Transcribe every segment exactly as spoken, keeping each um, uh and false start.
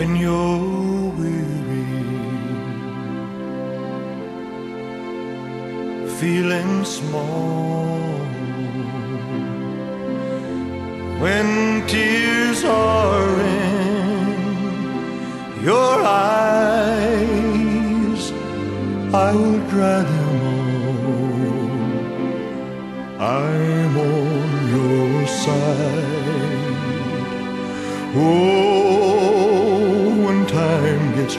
when you're weary, feeling small, when tears are in your eyes, I will dry them all. I'm on your side. Oh, when time gets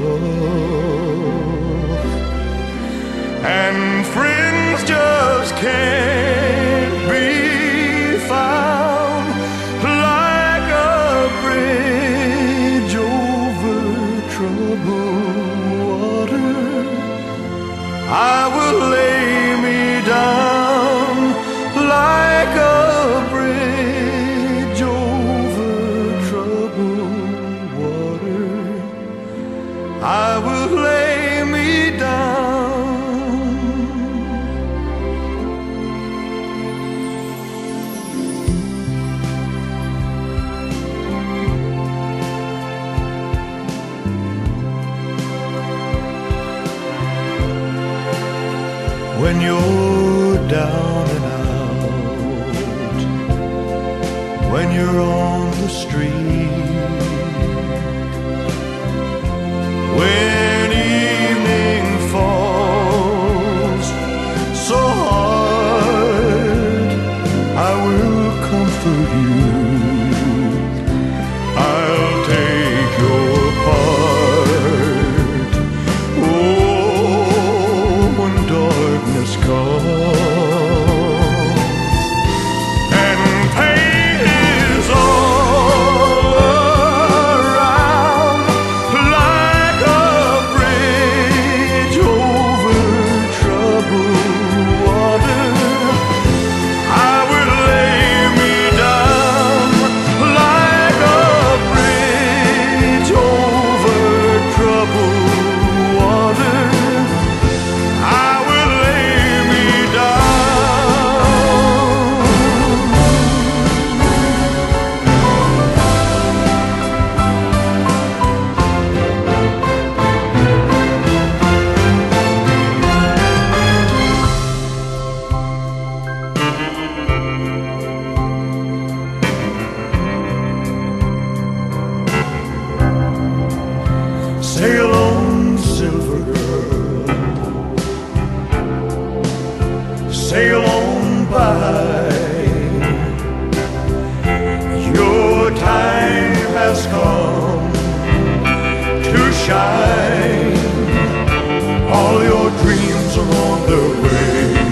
rough and friends just can't be found, like a bridge over troubled water, I will lay me down like a bridge over troubled water. I will lay me down. When you're down and out, when you're on the street, when evening falls so hard, I will comfort you. I'll take your part. Oh, when darkness comes and pain is all around, like a bridge over troubled water, I would lay me down like a bridge over troubled water. I would lay me sail on, silver girl, sail on by. Your time has come to shine. All your dreams are on their way.